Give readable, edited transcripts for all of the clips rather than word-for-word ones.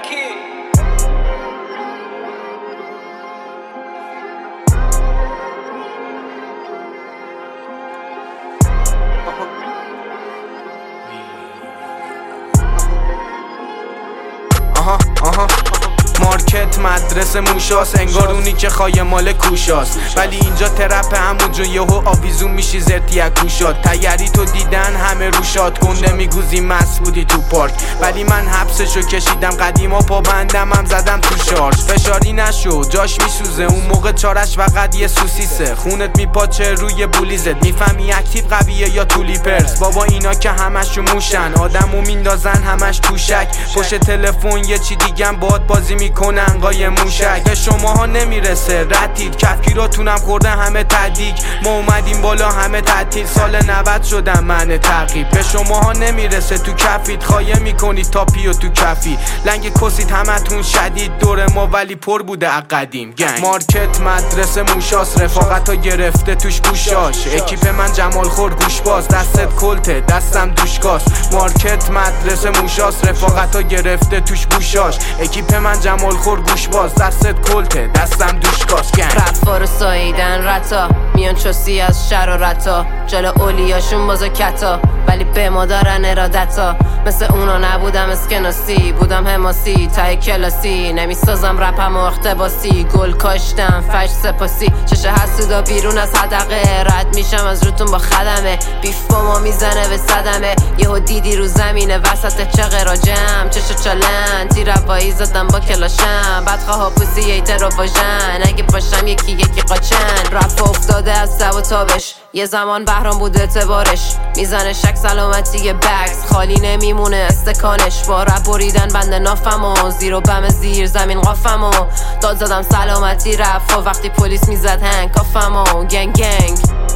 مارکت مدرسه موشاست، انگار اونی که خواهی مال کوشاست. ولی اینجا ترپ همون جون یهو آویزون میشی زرتی از کوشات. تیاری تو دیدن همه روشات، گنده میگوزی مست بودی تو پارک. ولی من حبسشو کشیدم قدیما، پا بندم هم زدم تو شارژ. فشاری نشو جاش میسوزه، اون موقع چارش فقط یه سوسیسه. خونت میپاچه روی بولیزت، میفهمی اکتیو قویه یا تولی پرس. بابا اینا که همشو موشن، آدمو میندازن همش توشک. پشت تلفن یه چی دیگم باد بازی میکنن قای موشک. به شماها نمیرسه ردید، کفگیراتونم خورده همه تدیگ. ما اومدیم بالا همه تعطیل، سال 90 شدم من تعقیب. به شماها نمیرسه تو کفید، خایه میکنید تا پیو تو کفی. لنگ کسید همتون شدید دور ما، ولی پر بوده قدیم گنگ. مارکت مدرسه موشاست، رفاقتا گرفته توش گوشاش. اکیپ من جمال خور گوش باز، دستت کلته دستم دوشکاست. مارکت مدرسه موشاست، رفاقتا گرفته توش گوشاش. اکیپ من جمال خور گوش باز، دستت کلته دستم دوشکاست گنگ. رفارو ساییدن رتا، میان چوسی از شر و رتا. جلو اولیاشون بازا کتا، ولی به ما دارن ارادتا. مثل اونا نبودم اسکناسی، بودم حماسی تای کلاسی. نمیسازم رپم و اقتباسی، گل کاشتم فش سپاسی. چش حسودا بیرون از حدقه، رد میشم از روتون با خدمه. بیف با ما میزنه به صدمه، یهو دیدی رو زمینه وسط چه راجم. چش چالن تیر هوایی زدم با کلاشم. بدخواه پوزی ایتر و واژن، اگه پاشم یکی قاچن. رپ افتاده از سب و تابش، یه زمان بهرام بود اعتبارش. میزنه شک سلامتی بکس، خالی نمیمونه استکانش. با رپ بریدن بند نافمو، زیر و بم زیر زمین قافمو. داد زدم سلامتی رفت و وقتی پلیس میزد هنگ کافمو. گنگ گنگ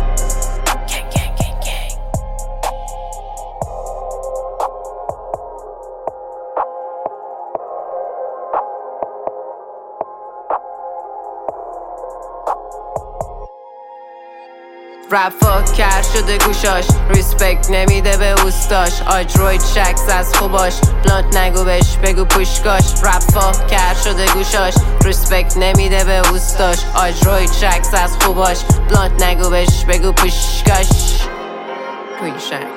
رپ فاک کر شده گوشاش، ریسپکت نمیده به اوستاش. آجروید شکس از خوباش، بلانت نگو بش بگو پوشکاش. رپ فاک کر شده گوشاش، ریسپکت نمیده به اوستاش. آجروید شکس از خوباش، بلانت نگو بش بگو پوشکاش. پوشک